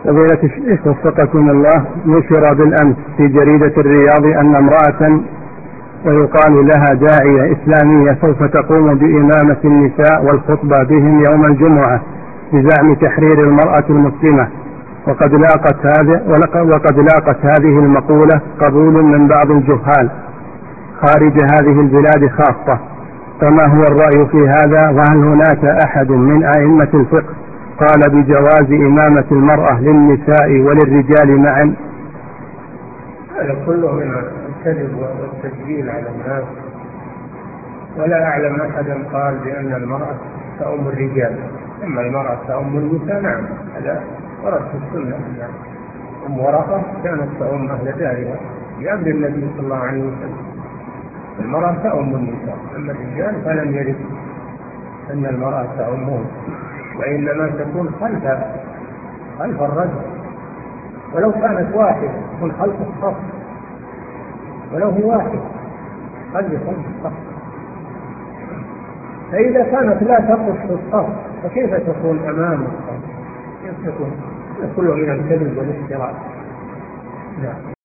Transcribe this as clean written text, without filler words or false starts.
فضيلة الشيخ وفقكم الله، نشر بالأمس في جريدة الرياض أن امرأة ويقال لها داعية إسلامية سوف تقوم بإمامة النساء والخطبة بهم يوم الجمعة بزعم تحرير المرأة المسلمة، وقد لاقت هذه المقولة قبول من بعض الجهال خارج هذه البلاد خاصة، فما هو الرأي في هذا؟ وهل هناك أحد من أئمة الفقه قال بجواز إمامة المرأة للنساء وللرجال معا؟ هذا كله من الكذب والتسجيل على الناس، ولا أعلم أحدا قال بأن المرأة تؤم الرجال. أما المرأة تؤم النساء نعم، هذا ورد في السنة. أم ورقة كانت تؤم أهل دارها بأمر النبي صلى الله عليه وسلم. المرأة تؤم النساء، أما الرجال فلم يرد أن المرأة تؤمهم، وإنما تكون خلف الرجل، ولو كانت واحدة تكون خلف الصف، ولو هو واحد خلف الصف. فإذا كانت لا تقف في الصف فكيف تكون أمام الصف؟ كيف تكون؟ كله من الكذب والافتراء. نعم.